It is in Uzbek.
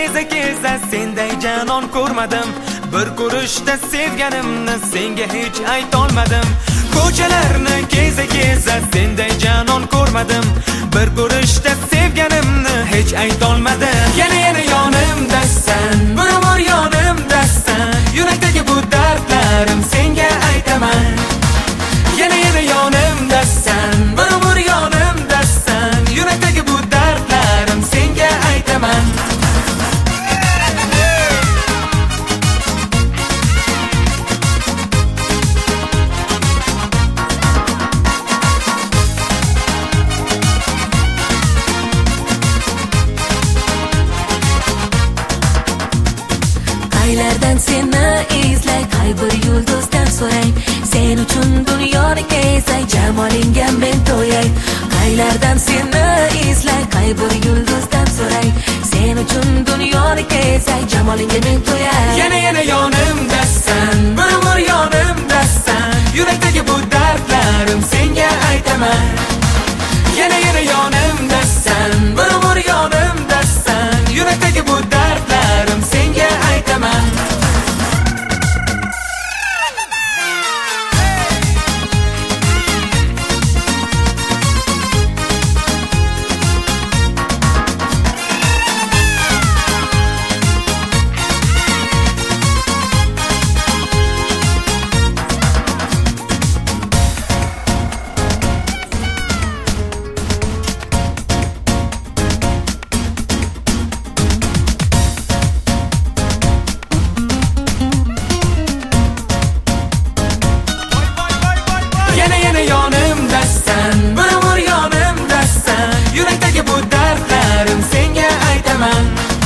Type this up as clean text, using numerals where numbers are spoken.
keza keza senday janon ko'rmadim. Bir ko'rishda sevganimni senga hech aytolmadim. Ko'chalarni keza keza senday janon ko'rmadim. Bir ko'rishda sevganimni hech aytolmadim. Yana yonimdasan, bir umr yonimdasan. Yurakdagi bu dardlarim senga aytaman. Yana yonimdasan, bir umr yonimdasan. Yurakdagi bu dardlarim senga aytaman. Aylardan seni izlay, qay bir yulduzdan so'ray. Sen uchun dunyoni kezay, jamolingga men to'yay. Qaylardan seni izlay, qay bir yulduzdan so'ray. Sen uchun dunyoni kezay, jamolingga men to'yay. Yana yonimdasan, bir umr yonimdasan. Yurakdagi bu dardlarim senga aytaman. Yana yonimdasan, bir umr yonimdasan. Yurakdagi bu dardlarim senga aytaman. Yana yonimdasan, bir umr yonimdasan. Yurakdagi bu dardlarim senga aytaman.